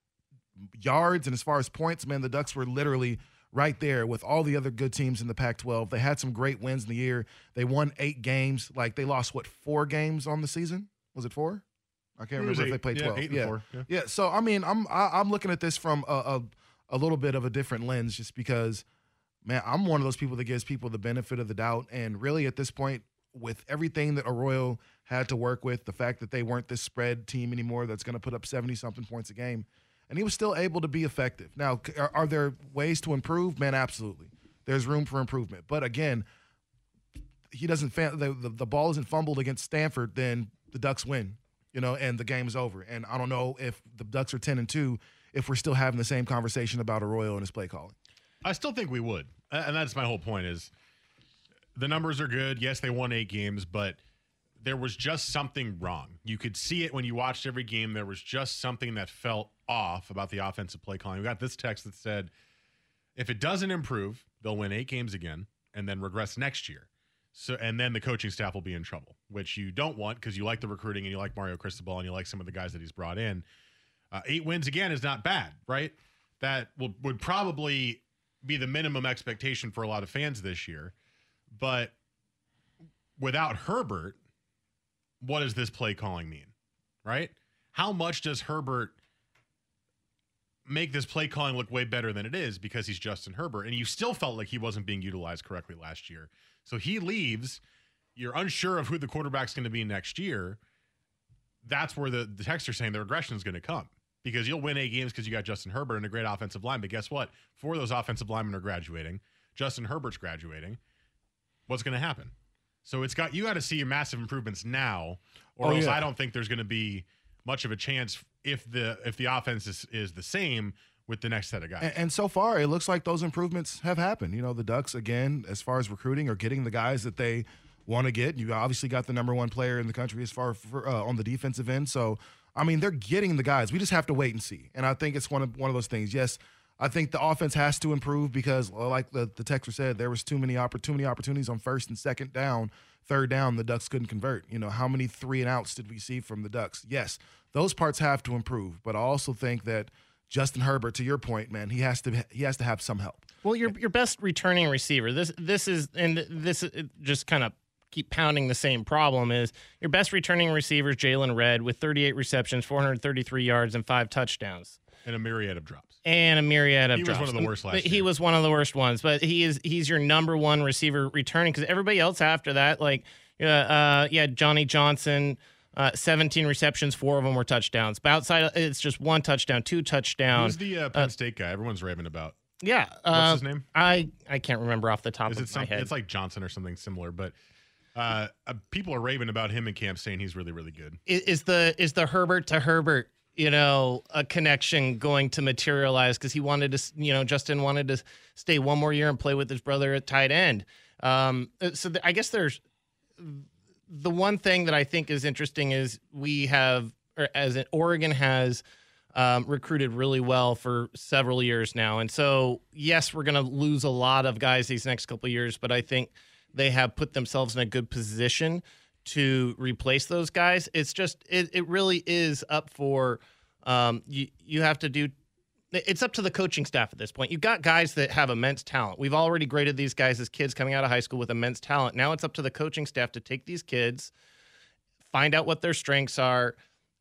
yards and as far as points, man, the Ducks were literally right there with all the other good teams in the Pac twelve. They had some great wins in the year. They won eight games. Like, they lost, what, four games on the season? Was it four? I can't remember if they played yeah, twelve. Eight and yeah. four. Yeah. yeah. So, I mean, I'm I, I'm looking at this from a, a a little bit of a different lens, just because, man, I'm one of those people that gives people the benefit of the doubt. And really, at this point, with everything that Arroyo had to work with, the fact that they weren't this spread team anymore that's going to put up seventy-something points a game, and he was still able to be effective. Now, are, are there ways to improve? Man, absolutely. There's room for improvement. But again, he doesn't fa- the, the, the ball isn't fumbled against Stanford, then the Ducks win, you know, and the game is over. And I don't know if the Ducks are ten and two if we're still having the same conversation about Arroyo and his play calling. I still think we would. And that's my whole point is the numbers are good. Yes, they won eight games, but there was just something wrong. You could see it when you watched every game. There was just something that felt off about the offensive play calling. We got this text that said, if it doesn't improve, they'll win eight games again and then regress next year. So, and then the coaching staff will be in trouble, which you don't want because you like the recruiting and you like Mario Cristobal and you like some of the guys that he's brought in. Uh, eight wins again is not bad, right? That will, would probably be the minimum expectation for a lot of fans this year. But without Herbert, what does this play calling mean, right? How much does Herbert make this play calling look way better than it is because he's Justin Herbert? And you still felt like he wasn't being utilized correctly last year. So he leaves. You're unsure of who the quarterback's going to be next year. That's where the, the texts are saying the regression is going to come because you'll win eight games because you got Justin Herbert and a great offensive line. But guess what? Four of those offensive linemen are graduating. Justin Herbert's graduating. What's going to happen? So it's got you got to see massive improvements now, or oh, else yeah. I don't think there's going to be much of a chance if the if the offense is, is the same with the next set of guys. And, and so far, it looks like those improvements have happened. You know, the Ducks, again, as far as recruiting, are getting the guys that they want to get. You obviously got the number one player in the country as far for, uh, on the defensive end. So, I mean, they're getting the guys. We just have to wait and see. And I think it's one of one of those things. Yes, I think the offense has to improve because, like the, the texter said, there was too many, oppor- too many opportunities on first and second down. Third down, the Ducks couldn't convert. You know, how many three and outs did we see from the Ducks? Yes, those parts have to improve. But I also think that Justin Herbert, to your point, man, he has to he has to have some help. Well, your your best returning receiver. This this is and this is just kind of keep pounding the same problem is your best returning receiver is Jalen Redd with thirty-eight receptions, four hundred thirty-three yards, and five touchdowns. And a myriad of drops. And a myriad of he drops. He was one of the worst last but year. He was one of the worst ones, but he is he's your number one receiver returning because everybody else after that, like uh, uh yeah, Johnny Johnson, uh, seventeen receptions, four of them were touchdowns. But outside, it's just one touchdown, two touchdowns. Who's the uh, Penn uh, State guy? Everyone's raving about. Yeah, what's uh, his name? I I can't remember off the top is of it some, my head. It's like Johnson or something similar, but. Uh, uh, people are raving about him in camp, saying he's really, really good. Is, is the is the Herbert to Herbert, you know, a connection going to materialize? Because he wanted to, you know, Justin wanted to stay one more year and play with his brother at tight end. Um, so the, I guess there's the one thing that I think is interesting is we have, or as in Oregon has um, recruited really well for several years now, and so yes, we're going to lose a lot of guys these next couple of years, but I think they have put themselves in a good position to replace those guys. It's just, it, it really is up for, um, you, you have to do, it's up to the coaching staff at this point. You've got guys that have immense talent. We've already graded these guys as kids coming out of high school with immense talent. Now it's up to the coaching staff to take these kids, find out what their strengths are,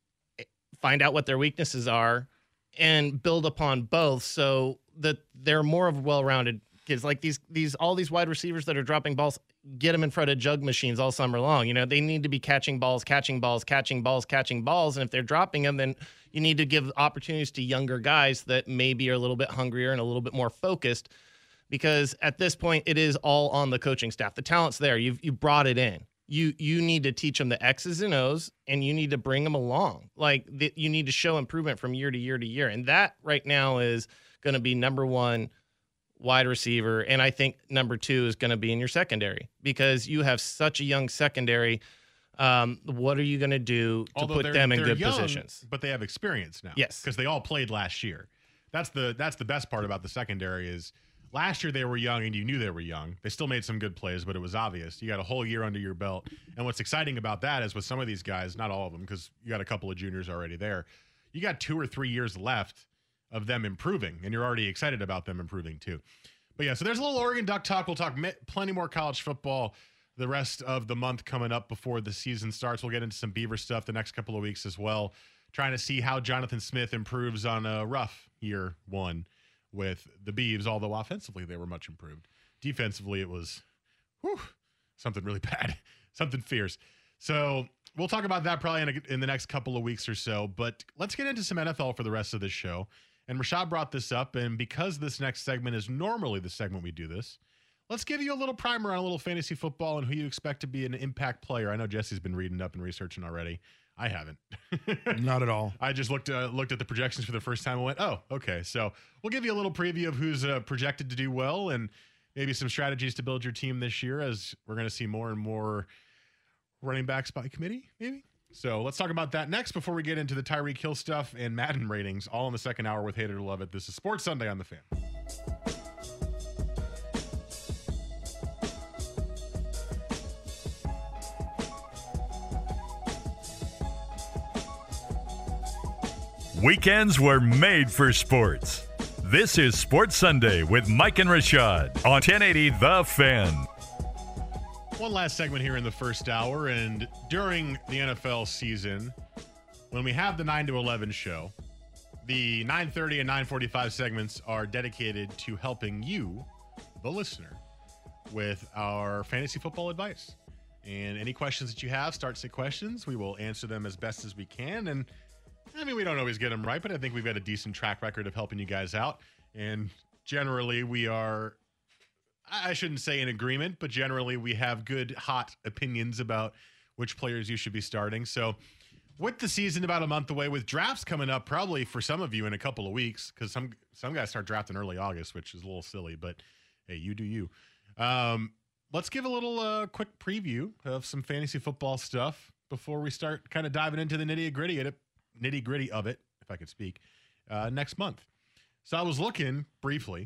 find out what their weaknesses are, and build upon both so that they're more of a well-rounded kids. Like these, these, all these wide receivers that are dropping balls, get them in front of jug machines all summer long. You know, they need to be catching balls, catching balls, catching balls, catching balls. And if they're dropping them, then you need to give opportunities to younger guys that maybe are a little bit hungrier and a little bit more focused, because at this point it is all on the coaching staff. The talent's there. You've, you brought it in. You, you need to teach them the X's and O's, and you need to bring them along. Like the, you need to show improvement from year to year to year. And that right now is going to be number one wide receiver, and I think number two is going to be in your secondary because you have such a young secondary. Um, what are you going to do to Although put them in good young, positions? But they have experience now. Yes, because they all played last year. That's the that's the best part about the secondary is last year they were young and you knew they were young. They still made some good plays, but it was obvious. You got a whole year under your belt. And what's exciting about that is with some of these guys, not all of them, because you got a couple of juniors already there, you got two or three years left of them improving, and you're already excited about them improving too. But yeah, so there's a little Oregon Duck talk. We'll talk me- plenty more college football the rest of the month coming up before the season starts. We'll get into some Beaver stuff the next couple of weeks as well, trying to see how Jonathan Smith improves on a rough year one with the Beavs, although offensively they were much improved. Defensively, it was whew, something really bad, something fierce. So we'll talk about that probably in, a, in the next couple of weeks or so, but let's get into some N F L for the rest of this show. And Rashad brought this up, and because this next segment is normally the segment we do this, let's give you a little primer on a little fantasy football and who you expect to be an impact player. I know Jesse's been reading up and researching already. I haven't. Not at all. I just looked uh, looked at the projections for the first time and went, oh, okay. So we'll give you a little preview of who's uh, projected to do well and maybe some strategies to build your team this year, as we're going to see more and more running backs by committee, maybe. So let's talk about that next before we get into the Tyreek Hill stuff and Madden ratings, all in the second hour with Hater to Love It. This is Sports Sunday on The Fan. Weekends were made for sports. This is Sports Sunday with Mike and Rashad on ten eighty The Fan. One last segment here in the first hour, and during the N F L season, when we have the nine to eleven show, the nine thirty and nine forty-five segments are dedicated to helping you, the listener, with our fantasy football advice. And any questions that you have, start say questions. We will answer them as best as we can. And I mean, we don't always get them right, but I think we've got a decent track record of helping you guys out. And generally, we are, I shouldn't say in agreement, but generally we have good, hot opinions about which players you should be starting. So with the season about a month away, with drafts coming up probably for some of you in a couple of weeks, because some some guys start drafting early August, which is a little silly, but hey, you do you. Um, let's give a little uh, quick preview of some fantasy football stuff before we start kind of diving into the nitty gritty at it. nitty gritty of it, if I could speak, uh, next month. So I was looking briefly,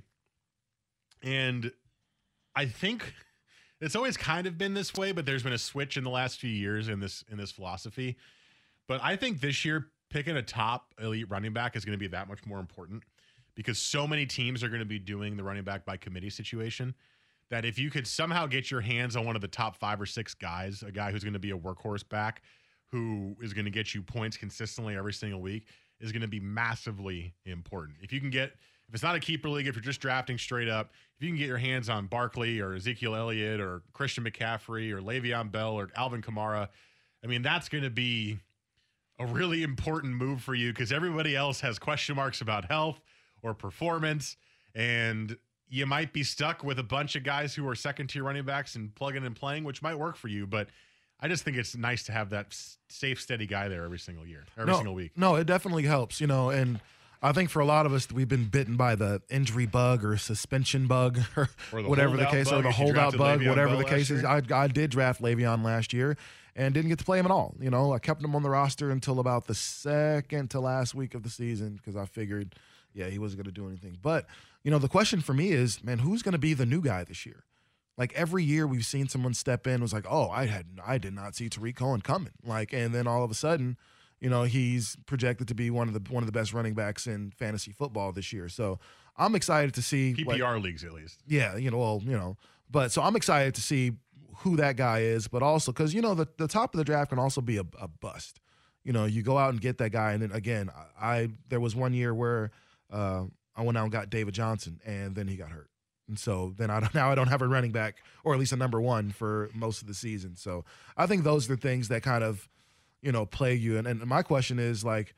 and I think it's always kind of been this way, but there's been a switch in the last few years in this in this philosophy. But I think this year picking a top elite running back is going to be that much more important, because so many teams are going to be doing the running back by committee situation, that if you could somehow get your hands on one of the top five or six guys, a guy who's going to be a workhorse back, who is going to get you points consistently every single week, is going to be massively important. If you can get, if it's not a keeper league, if you're just drafting straight up, if you can get your hands on Barkley or Ezekiel Elliott or Christian McCaffrey or Le'Veon Bell or Alvin Kamara, I mean, that's going to be a really important move for you, because everybody else has question marks about health or performance, and you might be stuck with a bunch of guys who are second-tier running backs and plugging and playing, which might work for you, but I just think it's nice to have that safe, steady guy there every single year, every no, single week. No, it definitely helps, you know, and I think for a lot of us, we've been bitten by the injury bug or suspension bug or, or the whatever the case, or the holdout bug, Le'Veon whatever Bell the case is. I, I did draft Le'Veon last year and didn't get to play him at all. You know, I kept him on the roster until about the second to last week of the season, because I figured, yeah, he wasn't going to do anything. But, you know, the question for me is, man, who's going to be the new guy this year? Like every year we've seen someone step in, was like, oh, I had I did not see Tariq Cohen coming. Like, and then all of a sudden, you know, he's projected to be one of the one of the best running backs in fantasy football this year. So I'm excited to see P P R like, leagues at least. Yeah, you know, well, you know, but so I'm excited to see who that guy is, but also because, you know, the, the top of the draft can also be a, a bust. You know, you go out and get that guy, and then again, I, I there was one year where uh, I went out and got David Johnson, and then he got hurt. And so then I don't, now I don't have a running back, or at least a number one, for most of the season. So I think those are the things that kind of, you know, plague you. And, and my question is, like,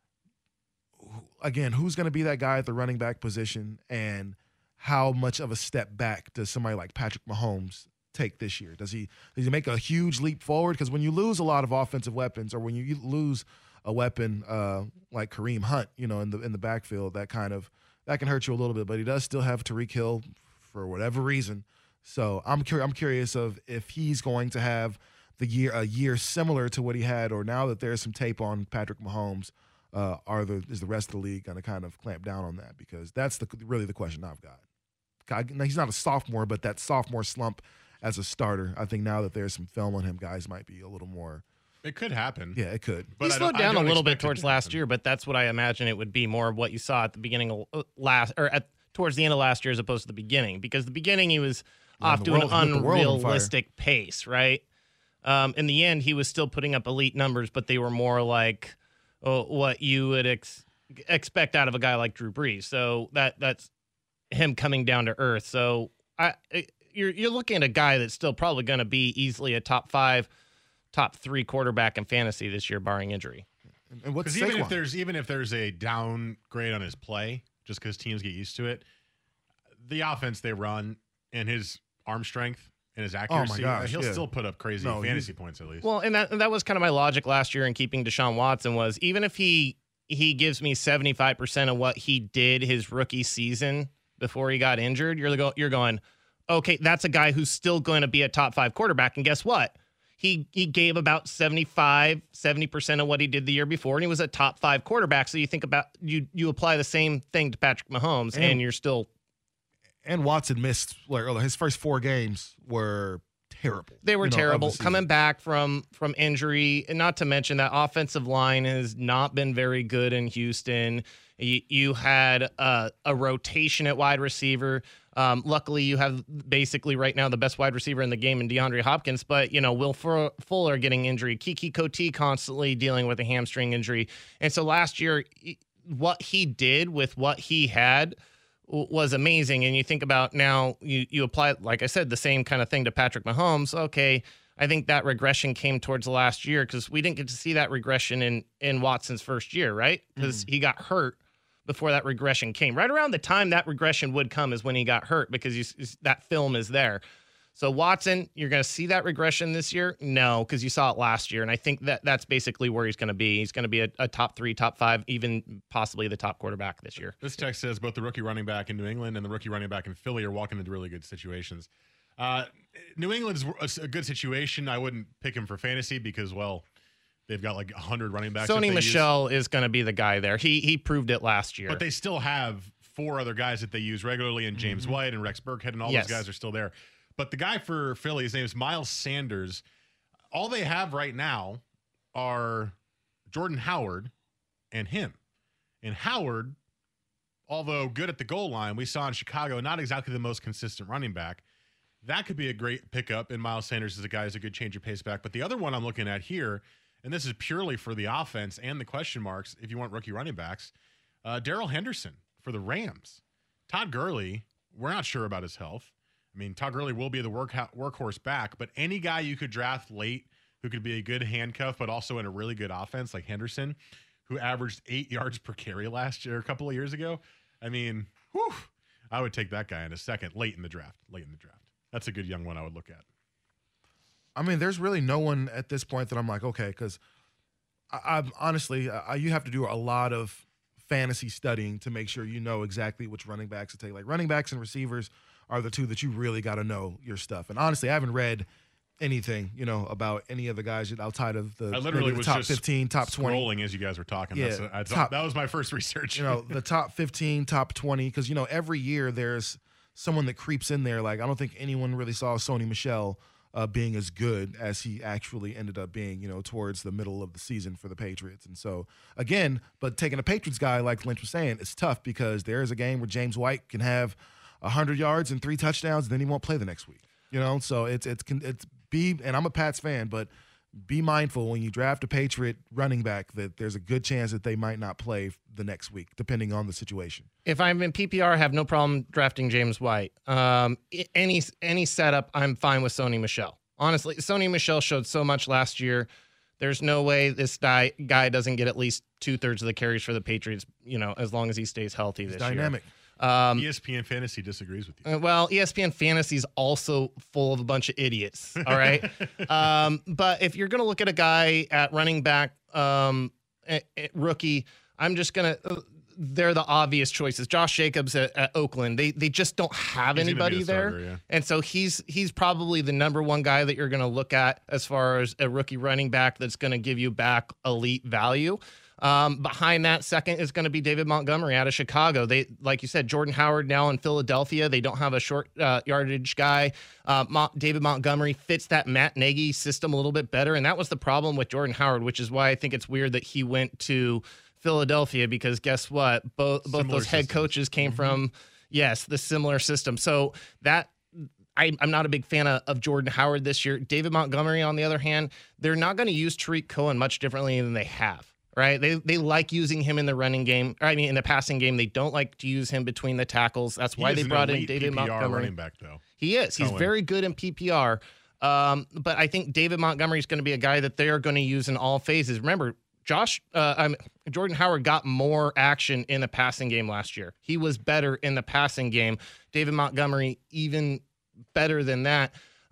again, who's going to be that guy at the running back position, and how much of a step back does somebody like Patrick Mahomes take this year? Does he does he make a huge leap forward? Because when you lose a lot of offensive weapons, or when you lose a weapon uh, like Kareem Hunt, you know, in the in the backfield, that kind of that can hurt you a little bit. But he does still have Tyreek Hill for whatever reason. So I'm curious. I'm curious of if he's going to have the year a year similar to what he had, or now that there's some tape on Patrick Mahomes, uh, are the is the rest of the league going to kind of clamp down on that? Because that's the really the question I've got. I, he's not a sophomore, but that sophomore slump as a starter, I think now that there's some film on him, guys might be a little more. It could happen. Yeah, it could. But he slowed down a little bit towards last year, but that's what I imagine it would be, more of what you saw at the beginning of last, or at towards the end of last year, as opposed to the beginning. Because the beginning he was yeah, off to world, an unrealistic pace, right? Um, in the end, he was still putting up elite numbers, but they were more like oh, what you would ex- expect out of a guy like Drew Brees. So that that's him coming down to earth. So I, you're you're looking at a guy that's still probably going to be easily a top five, top three quarterback in fantasy this year, barring injury. And what's even if there's even if there's a downgrade on his play, just because teams get used to it, the offense they run and his arm strength and his accuracy, gosh, he'll yeah. still put up crazy No, fantasy points at least. Well, and that that was kind of my logic last year in keeping Deshaun Watson was even if he he gives me seventy-five percent of what he did his rookie season before he got injured, you're go, you're going, okay, that's a guy who's still going to be a top five quarterback. And guess what? He he gave about seventy-five, seventy percent of what he did the year before, and he was a top five quarterback. So you think about you you apply the same thing to Patrick Mahomes, and, and you're still. And Watson missed like his first four games were terrible. They were you know, terrible the coming back from from injury, and not to mention that offensive line has not been very good in Houston. You, you had a, a rotation at wide receiver. Um, luckily, you have basically right now the best wide receiver in the game in DeAndre Hopkins, but, you know, Will Fuller getting injury, Kiki Coty constantly dealing with a hamstring injury. And so last year, what he did with what he had was amazing. And you think about now, you, you apply, like I said, the same kind of thing to Patrick Mahomes. Okay, I think that regression came towards the last year because we didn't get to see that regression in, in Watson's first year, right? Because mm. he got hurt before that regression came. Right around the time that regression would come is when he got hurt because you, that film is there. So Watson, you're going to see that regression this year? No, because you saw it last year. And I think that that's basically where he's going to be. He's going to be a, a top three, top five, even possibly the top quarterback this year. This text says both the rookie running back in New England and the rookie running back in Philly are walking into really good situations. Uh, New England's a, a good situation. I wouldn't pick him for fantasy because, well, they've got like one hundred running backs. Sony Michel use. is going to be the guy there. He he proved it last year. But they still have four other guys that they use regularly, and James mm-hmm. White and Rex Burkhead and all yes. those guys are still there. But the guy for Philly, his name is Miles Sanders. All they have right now are Jordan Howard and him. And Howard, although good at the goal line, we saw in Chicago, not exactly the most consistent running back. That could be a great pickup, and Miles Sanders is a guy who's a good change of pace back. But the other one I'm looking at here, and this is purely for the offense and the question marks, if you want rookie running backs, uh, Darrell Henderson for the Rams. Todd Gurley, we're not sure about his health. I mean, Todd Gurley will be the work workhorse back, but any guy you could draft late who could be a good handcuff, but also in a really good offense like Henderson, who averaged eight yards per carry last year, a couple of years ago. I mean, whew, I would take that guy in a second, late in the draft, late in the draft. That's a good young one I would look at. I mean, there's really no one at this point that I'm like, okay, because I'm honestly, I, you have to do a lot of fantasy studying to make sure you know exactly which running backs to take. Like running backs and receivers are the two that you really got to know your stuff. And honestly, I haven't read anything, you know, about any of the guys outside of the, I literally the was top just fifteen, top twenty. Scrolling as you guys were talking. Yeah, That's a, I top, that was my first research. You know, the top fifteen, top twenty, because, you know, every year there's someone that creeps in there. Like, I don't think anyone really saw Sony Michel uh, being as good as he actually ended up being, you know, towards the middle of the season for the Patriots. And so, again, but taking a Patriots guy, like Lynch was saying, it's tough because there is a game where James White can have one hundred yards and three touchdowns, and then he won't play the next week. You know, so it's, it's, it's be, and I'm a Pats fan, but be mindful when you draft a Patriot running back that there's a good chance that they might not play the next week, depending on the situation. If I'm in P P R, I have no problem drafting James White. Um, any any setup, I'm fine with Sony Michel. Honestly, Sony Michel showed so much last year. There's no way this guy guy doesn't get at least two thirds of the carries for the Patriots. You know, as long as he stays healthy He's this dynamic. year. Um, E S P N Fantasy disagrees with you. Well, E S P N Fantasy is also full of a bunch of idiots. All right. um, but if you're going to look at a guy at running back, um, a, a rookie, I'm just going to, uh, they're the obvious choices. Josh Jacobs at, at Oakland, they they just don't have He's anybody the there. starter, yeah. And so he's he's probably the number one guy that you're going to look at as far as a rookie running back that's going to give you back elite value. Um, behind that, second is going to be David Montgomery out of Chicago. They, like you said, Jordan Howard now in Philadelphia. They don't have a short uh, yardage guy. Uh, Mo- David Montgomery fits that Matt Nagy system a little bit better, and that was the problem with Jordan Howard, which is why I think it's weird that he went to Philadelphia because guess what? Both both Similar those head systems. coaches came Mm-hmm. from yes, the similar system. So that. I, I'm not a big fan of, of Jordan Howard this year. David Montgomery, on the other hand, they're not going to use Tariq Cohen much differently than they have. Right, they they like using him in the running game. I mean, in the passing game, they don't like to use him between the tackles. That's why He they is an brought in elite David P P R Montgomery. running back, though. He is. He's Cohen. very good in P P R. Um, but I think David Montgomery is going to be a guy that they are going to use in all phases. Remember, Josh, uh, um, Jordan Howard got more action in the passing game last year. He was better in the passing game. David Montgomery even better than that.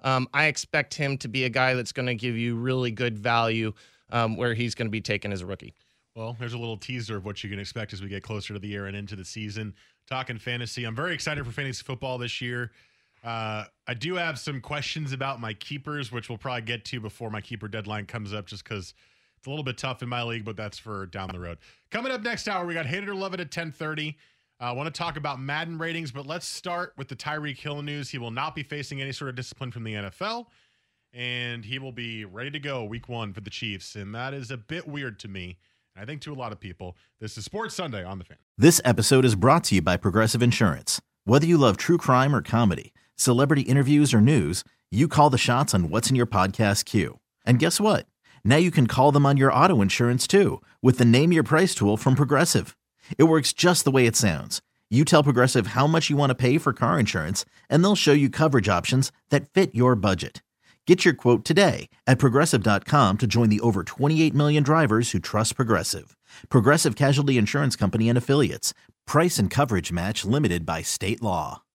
Um, I expect him to be a guy that's going to give you really good value um, where he's going to be taken as a rookie. Well, there's a little teaser of what you can expect as we get closer to the year and into the season. Talking fantasy, I'm very excited for fantasy football this year. Uh, I do have some questions about my keepers, which we'll probably get to before my keeper deadline comes up, just because it's a little bit tough in my league, but that's for down the road. Coming up next hour, we got Hate It or Love It at ten thirty. I uh, want to talk about Madden ratings, but let's start with the Tyreek Hill news. He will not be facing any sort of discipline from the N F L, and he will be ready to go week one for the Chiefs, and that is a bit weird to me. I think to a lot of people. This is Sports Sunday on The Fan. This episode is brought to you by Progressive Insurance. Whether you love true crime or comedy, celebrity interviews or news, you call the shots on what's in your podcast queue. And guess what? Now you can call them on your auto insurance too with the Name Your Price tool from Progressive. It works just the way it sounds. You tell Progressive how much you want to pay for car insurance, and they'll show you coverage options that fit your budget. Get your quote today at Progressive dot com to join the over twenty-eight million drivers who trust Progressive. Progressive Casualty Insurance Company and Affiliates. Price and coverage match limited by state law.